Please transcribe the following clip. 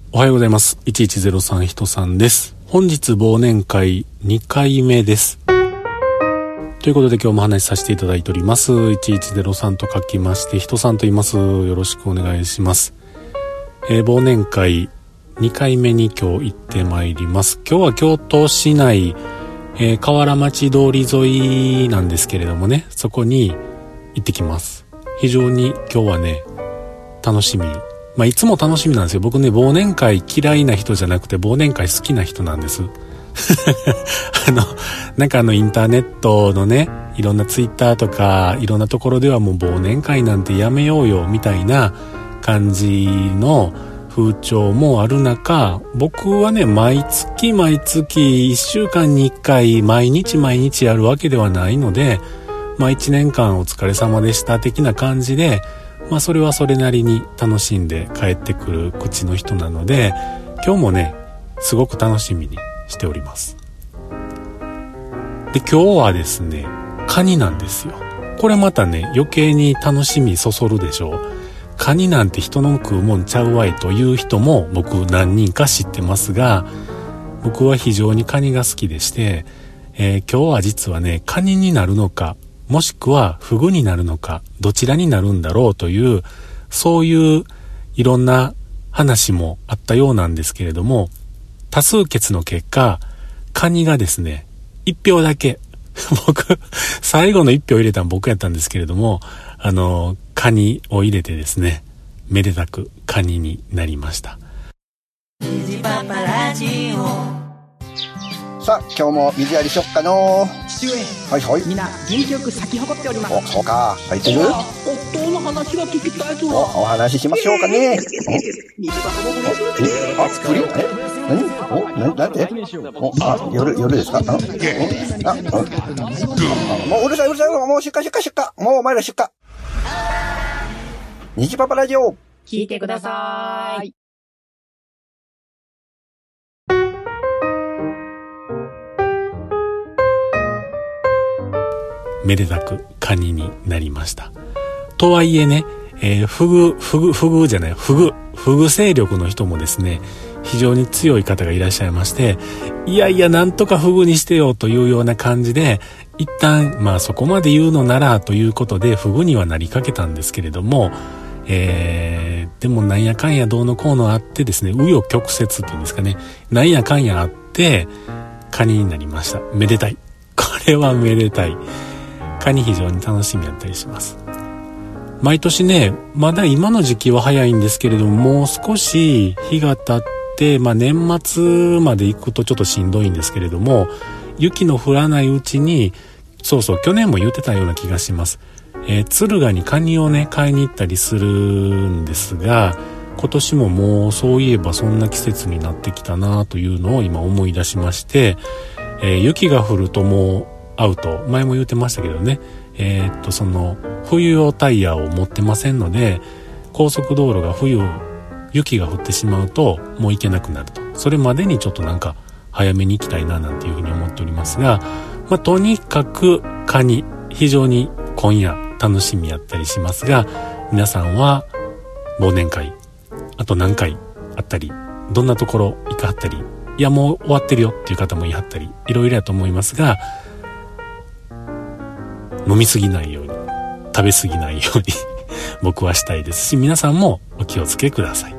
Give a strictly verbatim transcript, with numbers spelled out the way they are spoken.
おはようございます。いちいちゼロさんひとさんです。本日忘年会にかいめです。ということで今日も話しさせていただいております。いちいちゼロさんと書きましてひとさんと言います。よろしくお願いします。えー、忘年会にかいめに今日行ってまいります。今日は京都市内、えー、河原町通り沿いなんですけれどもね、そこに行ってきます。非常に今日はね楽しみ、まあいつも楽しみなんですよ。僕ね、忘年会嫌いな人じゃなくて忘年会好きな人なんですあのなんかあのインターネットのね、いろんなツイッターとかいろんなところではもう忘年会なんてやめようよみたいな感じの風潮もある中、僕はね毎月毎月いっしゅうかんにいっかい毎日毎日やるわけではないので、まあいちねんかんお疲れ様でした的な感じで、まあそれはそれなりに楽しんで帰ってくる口の人なので、今日もねすごく楽しみにしております。で今日はですねカニなんですよ。これまたね余計に楽しみそそるでしょう。カニなんて人の食うもんちゃうわいという人も僕何人か知ってますが、僕は非常にカニが好きでして、えー、今日は実はねカニになるのかもしくはフグになるのかどちらになるんだろうという、そういういろんな話もあったようなんですけれども、多数決の結果カニがですねいち票だけ僕最後のいち票入れたの僕やったんですけれども、あのカニを入れてですねめでたくカニになりました。 さあ今日も水やりしよっかの。 父上、 はいはい、 みんな元気よく咲き誇っております。 お、そうか、咲いてる。 夫の話が聞きたいぞ。 お、お話ししましょうかね。あ、プリン、え、何、お、な、なんて、お、あ、夜、夜ですか。あ、あ、あ、もううるさいうるさい、もう出荷出荷出荷、もうお前ら出荷。虹パパラジオ聞いてください。 めでたくカニになりました。とはいえね、えー、フグ、フグ、フグじゃない、フグ、フグ勢力の人もですね、非常に強い方がいらっしゃいまして、いやいや、なんとかフグにしてよというような感じで、一旦、まあそこまで言うのならということで、フグにはなりかけたんですけれども、えー、でもなんやかんやどうのこうのあってですね、紆余曲折っていうんですかね、なんやかんやあって、カニになりました。めでたい。これはめでたい。カニ非常に楽しみだったりします。毎年ね、まだ今の時期は早いんですけれども、もう少し日が経って、まあ年末まで行くとちょっとしんどいんですけれども、雪の降らないうちに、そうそう、去年も言ってたような気がします。えー、敦賀にカニをね、買いに行ったりするんですが、今年ももうそういえばそんな季節になってきたなというのを今思い出しまして、えー、雪が降るともうアウト、前も言ってましたけどね、えー、っとその冬用タイヤを持ってませんので、高速道路が冬雪が降ってしまうともう行けなくなると。それまでにちょっとなんか早めに行きたいななんていうふうに思っておりますが、まあ、とにかくカニ非常に今夜楽しみやったりしますが、皆さんは忘年会あと何回あったり、どんなところ行かはったり、いやもう終わってるよっていう方もいはったり、いろいろやと思いますが、飲みすぎないように、食べすぎないように僕はしたいですし、皆さんもお気をつけください。